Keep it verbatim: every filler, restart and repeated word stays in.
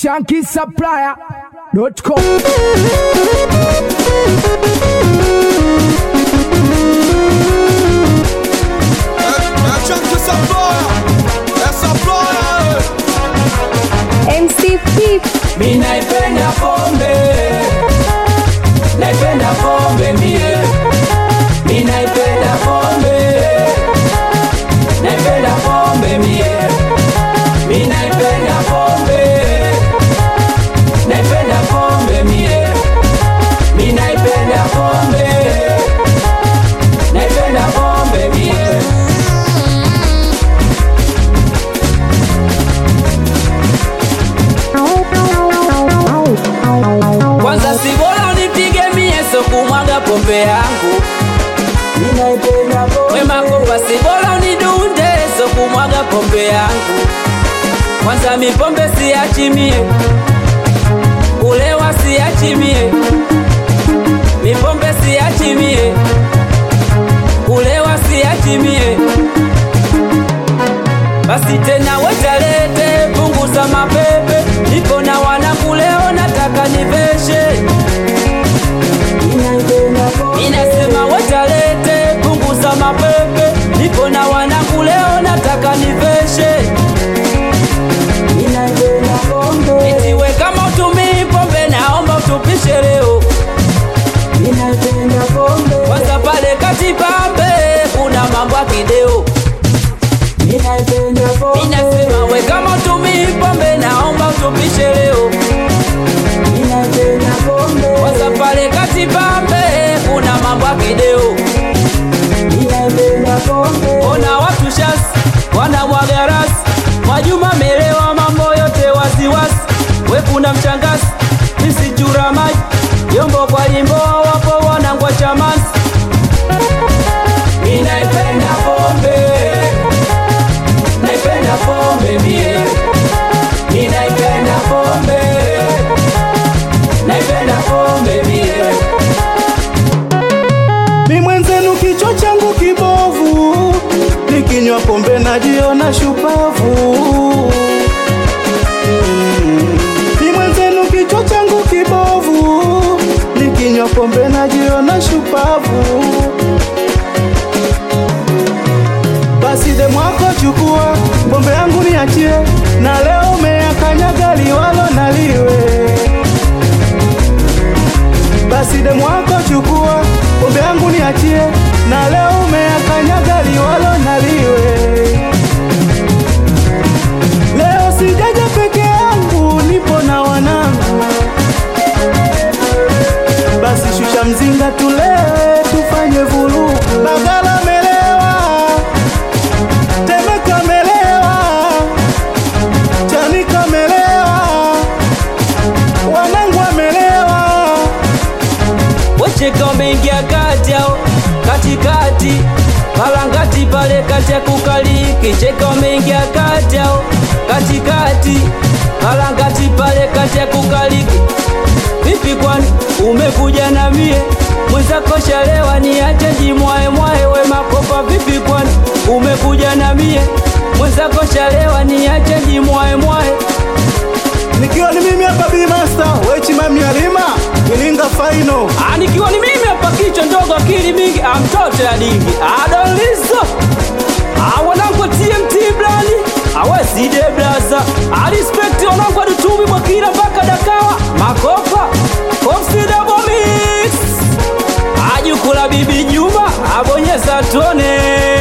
Shanky Supplier dot com. M C P. Mi naipenda pombe, naipenda pombe mie. Mi naipenda pombe, naipenda pombe mie. Mi naipenda pombe, naipenda pombe mie. Mi naipenda pombe, naipenda pombe mie. Kwanza si bora unipige mie so kumwaga pombe yangu. Ninaipenda pombe. Wema kopa si bora unidunde so kumwaga pombe yangu. Kwanza mi pombe siachi mie, kulewa siachi mie. Mi pombe siachi mie, kulewa siachi mie. Basi tena wetalete punguza mapepe, niko na wanangu leo nataka niveshe. Inasema wetalete punguza mapepe, niko na wanangu leo nataka niveshe. Itiwe kama utumii pombe naomba utupishe leo. Kwanza pale kati pambe kuna mambo ya kideo. Inasema we kama utumii pombe naomba utupishe leo. Kwanza pale kati pambe kuna mambo ya kideo. Ona watu shasi wanamwaga rasi, Mwajuma melewa mambo yote wasiwasi. We kuna mchangasi misi chura maji, yombo kwa limbo wapo wanangwa chamasi. Mi naipenda pombe, naipenda pombe mie. Mi naipenda pombe, naipenda pombe mie. Mi mwenzenu kichwa changu kibovu, nikinywa pombe najiona shupavu. Mm. Mi mwenzenu kichwa changu kibovu, nikinywa pombe najiona shupavu. Basi de mwako chukua pombe yangu niachie, na leo umeyakanyaga liwalo na liwe. Basi de mwako chukua pombe yangu niachie, na leo umeyakanyaga liwalo na liwe. Leo sijaja peke yangu, nipo na wanangu. Basi shusha mzinga tulewe, tufanye vurugu. Bagala melewa, Temeka melewa, Chanika melewa, wanangu wamelewa. Wecheka umeingia kati yao, katikati Malangati pale kati ya kukaliki. Cheka umeingia kati yao, katikati Malangati pale kati ya kukaliki. Vipi kwani umekuja na mie, mwenzako shalewa niache jimwae mwae. We makopa vipi kwani umekuja na mie, mwenzako shalewa niache jimwae mwae. Nikiwa ni mimi hapa B Master, wechi mami alima, Ilinga final. Ah, nikiwa ni mimi hapa kichwa ndogo akili mingi, amtoto ya dingi. Adolizo. Ah, wanangu T M T brani. Awaside blaza. Ah, respect wanangu adutumi kwa kila mpaka Dakawa. Makopa. Komsida bomix. Ajukula bibi Juma, abonyeza tuone.